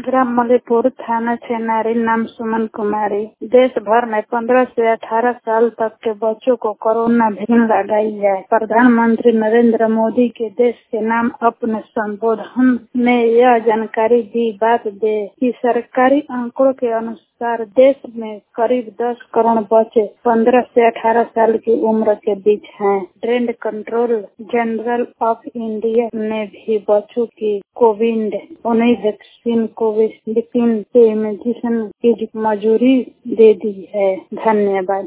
Gram मलीपुर, थाना छेनारी, नाम सुमन कुमारी। देश भर में 15 से 18 साल तक के बच्चों को कोरोना वैक्सीन लगाई जाए। प्रधानमंत्री नरेंद्र मोदी के देश के नाम अपने संबोधन में यह जानकारी दी। बात दे कि सरकारी आंकड़ों के अनुसार देश में करीब 10 करोड़ बच्चे 15 से 18 साल की उम्र के बीच हैं। Drug control general of India ने भी बच्चों की कोविड-19 वैक्सीन कोवैक्सीन के इम्यूनाइजेशन की मंजूरी दे दी है। धन्यवाद।